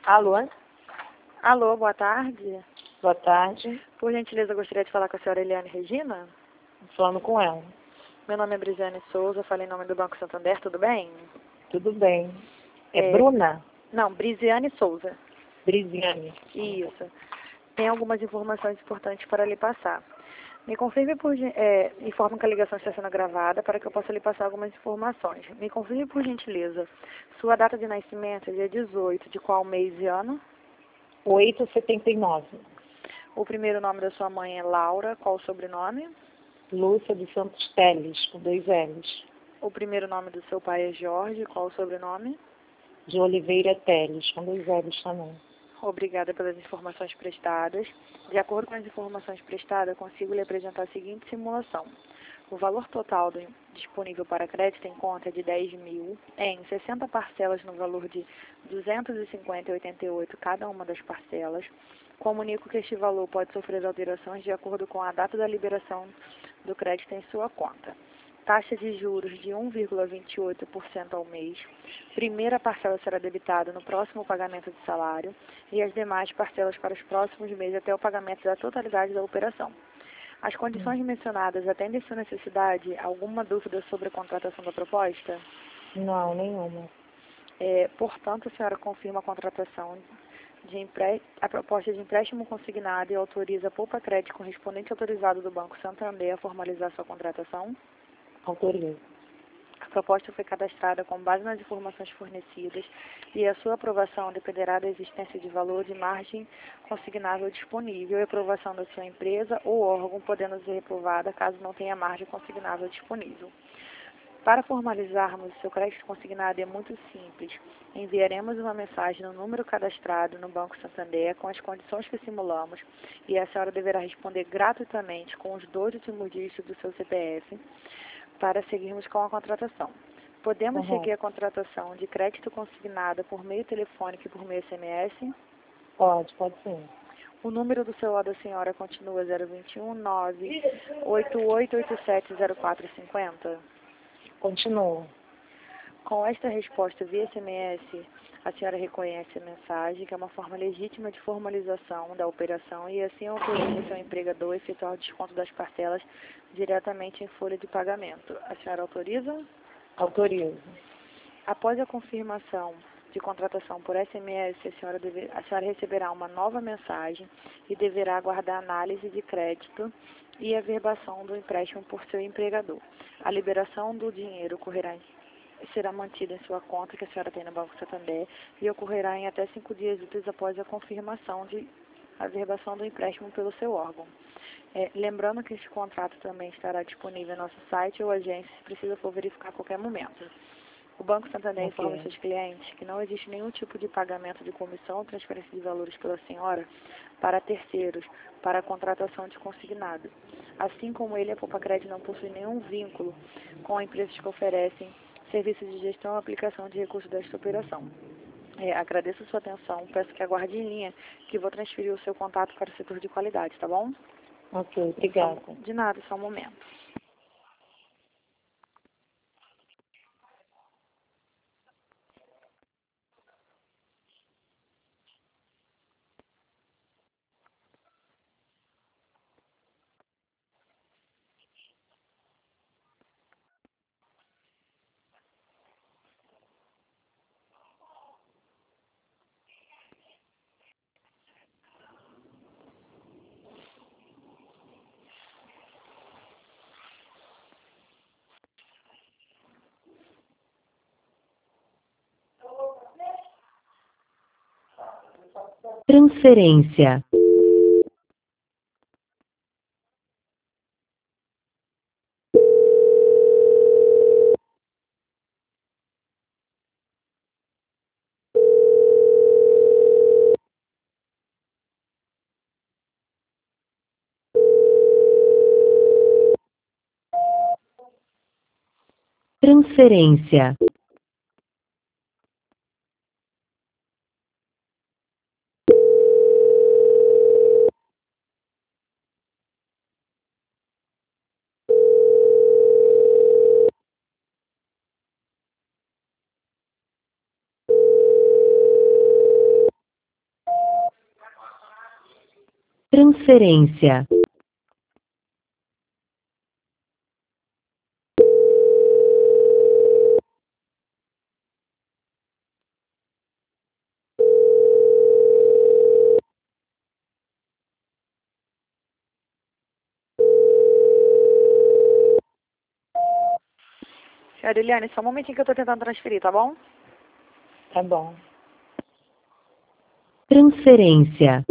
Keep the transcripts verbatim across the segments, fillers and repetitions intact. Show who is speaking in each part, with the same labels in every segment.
Speaker 1: Alô?
Speaker 2: Alô, boa tarde.
Speaker 1: Boa tarde.
Speaker 2: Por gentileza, eu gostaria de falar com a senhora Eliane Regina.
Speaker 1: Falando com ela.
Speaker 2: Meu nome é Brisiane Souza, falei em nome do Banco Santander, tudo bem?
Speaker 1: Tudo bem. É,
Speaker 2: É,
Speaker 1: Bruna?
Speaker 2: Não, Brisiane Souza.
Speaker 1: Brisiane.
Speaker 2: Isso. Tem algumas informações importantes para lhe passar. Me confirme por gen- é, informe que a ligação está sendo gravada para que eu possa lhe passar algumas informações. Me confirme por gentileza. Sua data de nascimento é dia dezoito, de qual mês e ano?
Speaker 1: oito setenta e nove.
Speaker 2: O primeiro nome da sua mãe é Laura, qual o sobrenome?
Speaker 1: Lúcia dos Santos Teles, com dois L's.
Speaker 2: O primeiro nome do seu pai é Jorge, qual o sobrenome?
Speaker 1: De Oliveira Teles, com dois L's também.
Speaker 2: Obrigada pelas informações prestadas. De acordo com as informações prestadas, consigo lhe apresentar a seguinte simulação. O valor total do, disponível para crédito em conta é de dez mil, em sessenta parcelas no valor de duzentos e cinquenta vírgula oitenta e oito cada uma das parcelas. Comunico que este valor pode sofrer alterações de acordo com a data da liberação do crédito em sua conta. Taxa de juros de um vírgula vinte e oito por cento ao mês. Primeira parcela será debitada no próximo pagamento de salário e as demais parcelas para os próximos meses até o pagamento da totalidade da operação. As condições mencionadas atendem sua necessidade? Alguma dúvida sobre a contratação da proposta?
Speaker 1: Não, nenhuma.
Speaker 2: É, portanto, a senhora confirma a contratação de empre... a proposta de empréstimo consignado e autoriza a Poupa Crédito correspondente autorizado do Banco Santander a formalizar sua contratação?
Speaker 1: Autorizo.
Speaker 2: A proposta foi cadastrada com base nas informações fornecidas e a sua aprovação dependerá da existência de valor de margem consignável disponível e aprovação da sua empresa ou órgão, podendo ser reprovada caso não tenha margem consignável disponível. Para formalizarmos o seu crédito consignado é muito simples. Enviaremos uma mensagem no número cadastrado no Banco Santander com as condições que simulamos e a senhora deverá responder gratuitamente com os dois últimos dígitos do seu C P F para seguirmos com a contratação. Podemos
Speaker 1: Uhum.
Speaker 2: seguir a contratação de crédito consignado por meio telefônico e por meio S M S?
Speaker 1: Pode, pode sim.
Speaker 2: O número do celular da senhora continua zero dois um nove oito oito oito sete zero quatro cinco zero?
Speaker 1: Continua.
Speaker 2: Com esta resposta via S M S, a senhora reconhece a mensagem, que é uma forma legítima de formalização da operação e assim autoriza seu empregador a efetuar o desconto das parcelas diretamente em folha de pagamento. A senhora autoriza?
Speaker 1: Autorizo.
Speaker 2: Após a confirmação de contratação por S M S, a senhora, deve, a senhora receberá uma nova mensagem e deverá aguardar a análise de crédito e a verbação do empréstimo por seu empregador. A liberação do dinheiro ocorrerá em será mantida em sua conta que a senhora tem no Banco Santander e ocorrerá em até cinco dias úteis após a confirmação de averbação do empréstimo pelo seu órgão. É, lembrando que este contrato também estará disponível em nosso site ou agência se precisa for verificar a qualquer momento. O Banco Santander
Speaker 1: Ok.
Speaker 2: informa seus clientes que não existe nenhum tipo de pagamento de comissão ou transferência de valores pela senhora para terceiros para a contratação de consignado. Assim como ele, a Poupa Crédito não possui nenhum vínculo com empresas que oferecem serviços de gestão e aplicação de recursos desta operação. É, agradeço a sua atenção, peço que aguarde em linha, que vou transferir o seu contato para o setor de qualidade, tá bom?
Speaker 1: Ok, obrigada.
Speaker 2: Só- De nada, só um momento.
Speaker 3: Transferência. Transferência. Transferência.
Speaker 2: Senhora Eliane, só um momentinho que eu tô tentando transferir, tá bom?
Speaker 1: Tá bom.
Speaker 3: Transferência.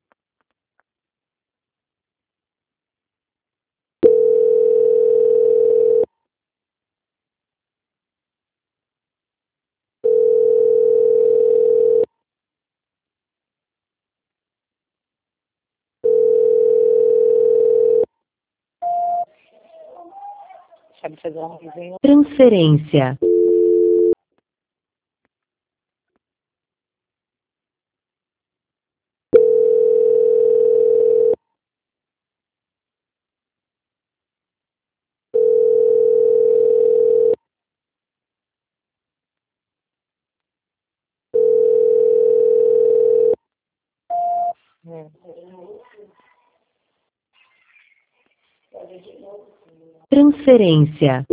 Speaker 1: Sabe fazer um resenha?
Speaker 3: Transferência.
Speaker 1: É.
Speaker 3: Transferência.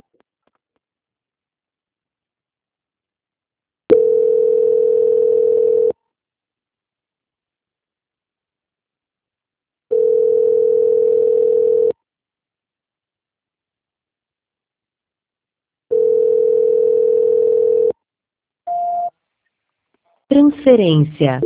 Speaker 3: Transferência.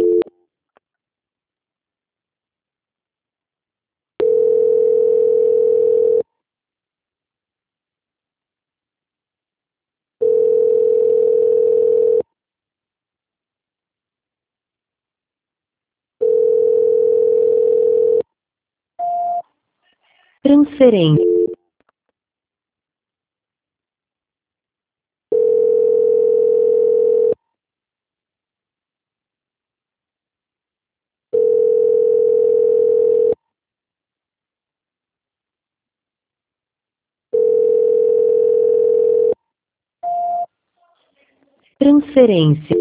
Speaker 3: Transferência. Transferência.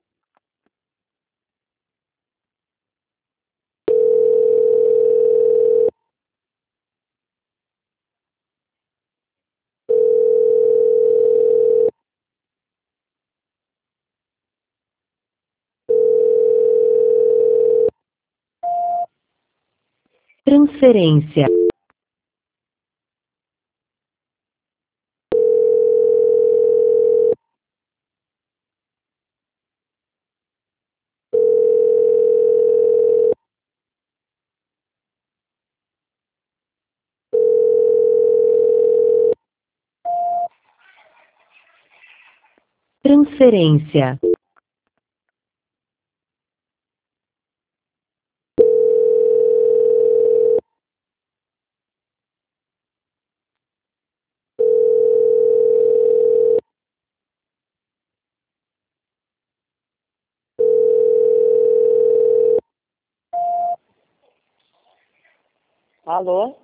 Speaker 3: Transferência. Transferência.
Speaker 1: Alô?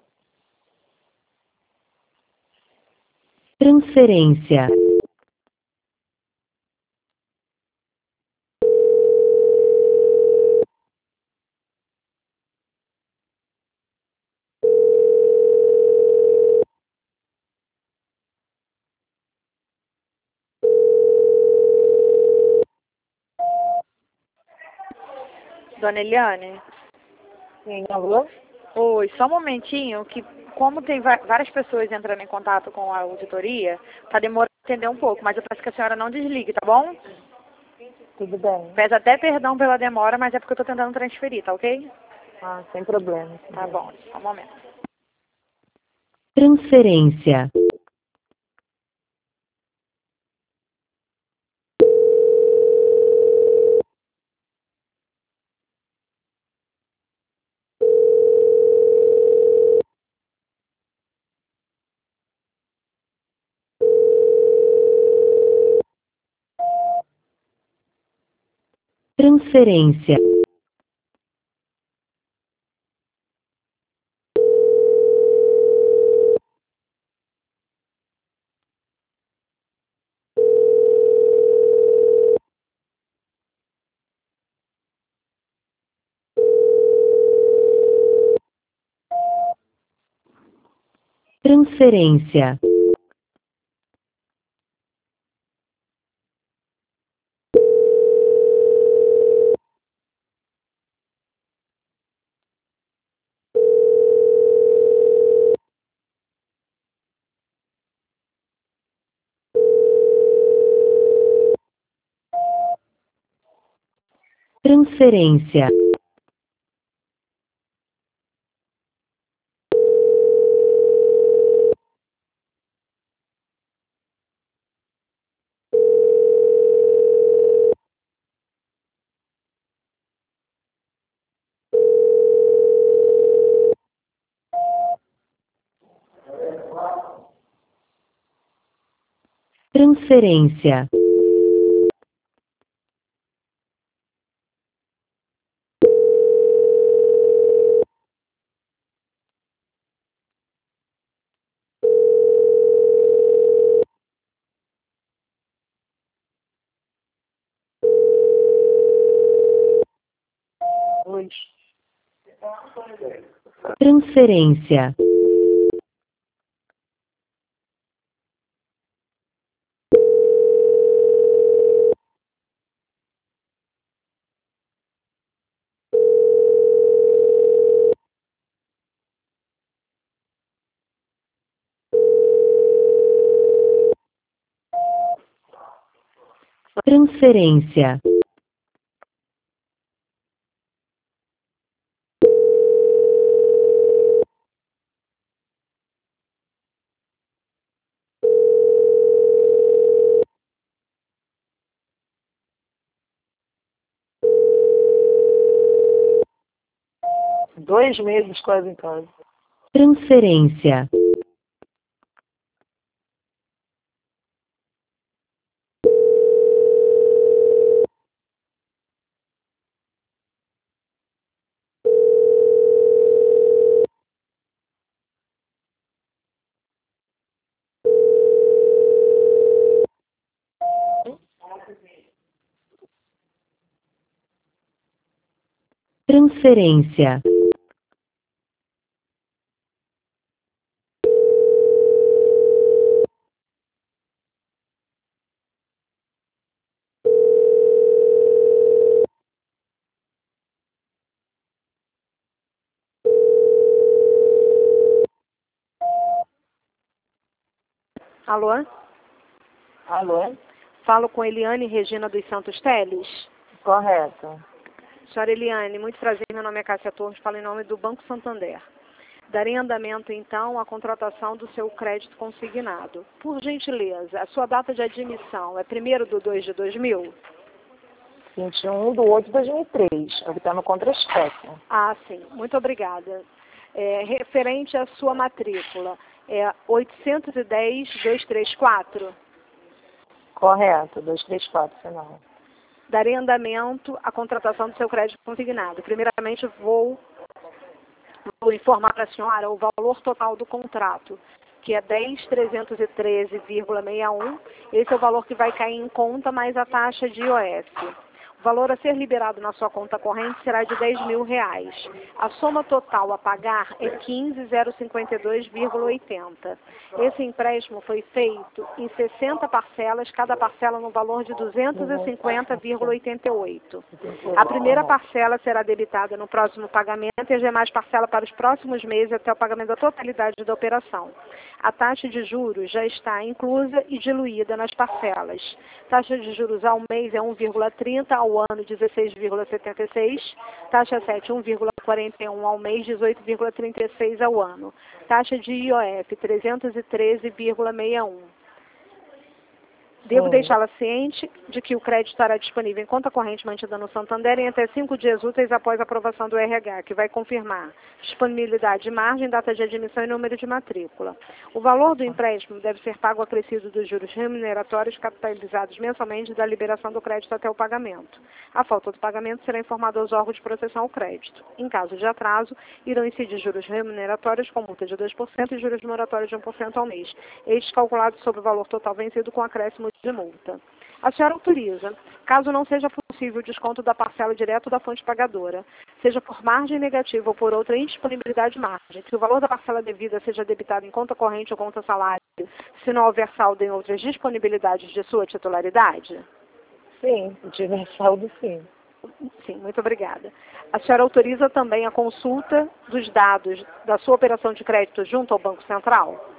Speaker 3: Transferência.
Speaker 2: Dona Eliane?
Speaker 1: Sim, alô?
Speaker 2: Oi, só um momentinho que, como tem va- várias pessoas entrando em contato com a auditoria, tá demorando a atender um pouco, mas eu peço que a senhora não desligue, tá bom?
Speaker 1: Tudo bem.
Speaker 2: Peço até perdão pela demora, mas é porque eu tô tentando transferir, tá ok?
Speaker 1: Ah, sem problema. sem
Speaker 2: Tá
Speaker 1: problema.
Speaker 2: bom, só um momento.
Speaker 3: Transferência. Transferência. Transferência. Transferência. Transferência.
Speaker 1: Dois.
Speaker 3: Transferência. Transferência.
Speaker 1: Dois meses quase em casa.
Speaker 3: Transferência. Transferência.
Speaker 2: Alô?
Speaker 1: Alô?
Speaker 2: Falo com Eliane Regina dos Santos Teles.
Speaker 1: Correto.
Speaker 2: Senhora Eliane, muito prazer, meu nome é Cássia Torres, falo em nome do Banco Santander. Darei andamento, então, à contratação do seu crédito consignado. Por gentileza, a sua data de admissão é primeiro de dois de dois mil?
Speaker 1: vinte e um de oito de dois mil e três. É o que está no contra-cheque.
Speaker 2: Ah, sim. Muito obrigada. É, referente à sua matrícula, é oitocentos e dez, duzentos e trinta e quatro?
Speaker 1: Correto. duzentos e trinta e quatro, final.
Speaker 2: Darei andamento à contratação do seu crédito consignado. Primeiramente, vou, vou informar para a senhora o valor total do contrato, que é dez mil trezentos e treze vírgula sessenta e um. Esse é o valor que vai cair em conta, mais a taxa de I O F. O valor a ser liberado na sua conta corrente será de dez mil reais. A soma total a pagar é quinze mil e cinquenta e dois vírgula oitenta. Esse empréstimo foi feito em sessenta parcelas, cada parcela no valor de duzentos e cinquenta vírgula oitenta e oito. A primeira parcela será debitada no próximo pagamento e as demais parcelas para os próximos meses até o pagamento da totalidade da operação. A taxa de juros já está inclusa e diluída nas parcelas. Taxa de juros ao mês é um vírgula trinta, ao ano dezesseis vírgula setenta e seis, taxa sete um vírgula quarenta e um ao mês, dezoito vírgula trinta e seis ao ano. Taxa de I O F trezentos e treze vírgula sessenta e um. Devo
Speaker 1: Sim.
Speaker 2: deixá-la ciente de que o crédito estará disponível em conta corrente mantida no Santander em até cinco dias úteis após a aprovação do R H, que vai confirmar disponibilidade de margem, data de admissão e número de matrícula. O valor do empréstimo deve ser pago acrescido dos juros remuneratórios capitalizados mensalmente da liberação do crédito até o pagamento. A falta do pagamento será informada aos órgãos de proteção ao crédito. Em caso de atraso, irão incidir juros remuneratórios com multa de dois por cento e juros moratórios de um por cento ao mês, estes calculados sobre o valor total vencido com acréscimo de multa.
Speaker 4: A senhora autoriza, caso não seja possível o desconto da parcela direto da fonte pagadora, seja por margem negativa ou por outra indisponibilidade de margem, que o valor da parcela devida seja debitado em conta corrente ou conta salário, se não houver saldo em outras disponibilidades de sua titularidade?
Speaker 1: Sim, se tiver saldo, sim.
Speaker 4: Sim, muito obrigada. A senhora autoriza também a consulta dos dados da sua operação de crédito junto ao Banco Central?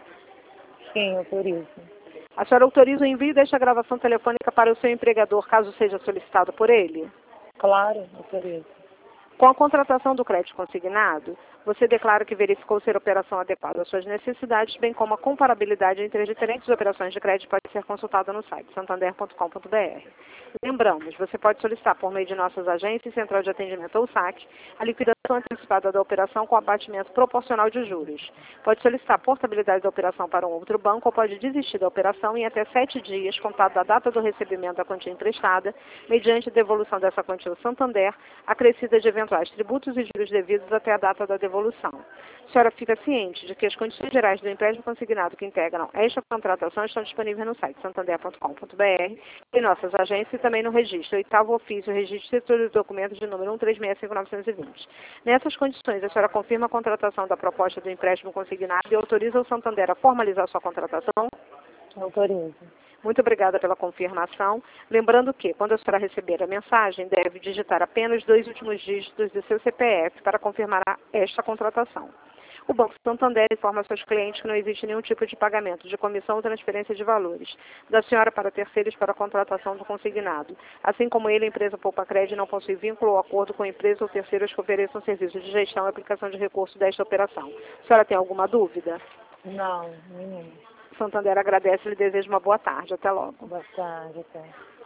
Speaker 1: Sim, autorizo.
Speaker 4: A senhora autoriza o envio desta gravação telefônica para o seu empregador, caso seja solicitado por ele?
Speaker 1: Claro, autorizo.
Speaker 4: Com a contratação do crédito consignado, você declara que verificou ser a operação adequada às suas necessidades, bem como a comparabilidade entre as diferentes operações de crédito pode ser consultada no site santander ponto com ponto br. Lembramos, você pode solicitar por meio de nossas agências, central de atendimento ou saque, a liquidação antecipada da operação com abatimento proporcional de juros. Pode solicitar a portabilidade da operação para um outro banco ou pode desistir da operação em até sete dias, contado da data do recebimento da quantia emprestada, mediante devolução dessa quantia ao Santander, acrescida de eventuais tributos e juros devidos até a data da devolução. A senhora fica ciente de que as condições gerais do empréstimo consignado que integram esta contratação estão disponíveis no site santander ponto com ponto br, em nossas agências e também no registro oitavo ofício, registro de todos os documentos de número um três seis cinco nove dois zero. Nessas condições, a senhora confirma a contratação da proposta do empréstimo consignado e autoriza o Santander a formalizar sua contratação?
Speaker 1: Autorizo.
Speaker 4: Muito obrigada pela confirmação. Lembrando que, quando a senhora receber a mensagem, deve digitar apenas os dois últimos dígitos do seu C P F para confirmar esta contratação. O Banco Santander informa seus clientes que não existe nenhum tipo de pagamento de comissão ou transferência de valores da senhora para terceiros para a contratação do consignado. Assim como ele, a empresa Poupa Crédito não possui vínculo ou acordo com empresa ou terceiros que ofereçam serviços de gestão e aplicação de recursos desta operação. A senhora tem alguma dúvida?
Speaker 1: Não, nenhuma.
Speaker 4: Santander agradece e lhe deseja uma boa tarde. Até logo.
Speaker 1: Boa tarde, até.